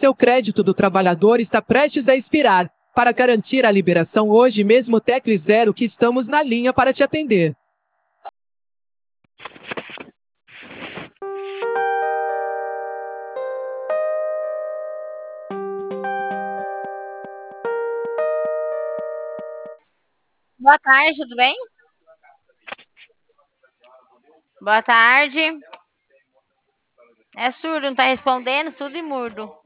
Seu crédito do trabalhador está prestes a expirar. Para garantir a liberação hoje mesmo, tecle 0 que estamos na linha para te atender. Boa tarde, tudo bem? Boa tarde. É surdo, não tá respondendo, surdo e mudo.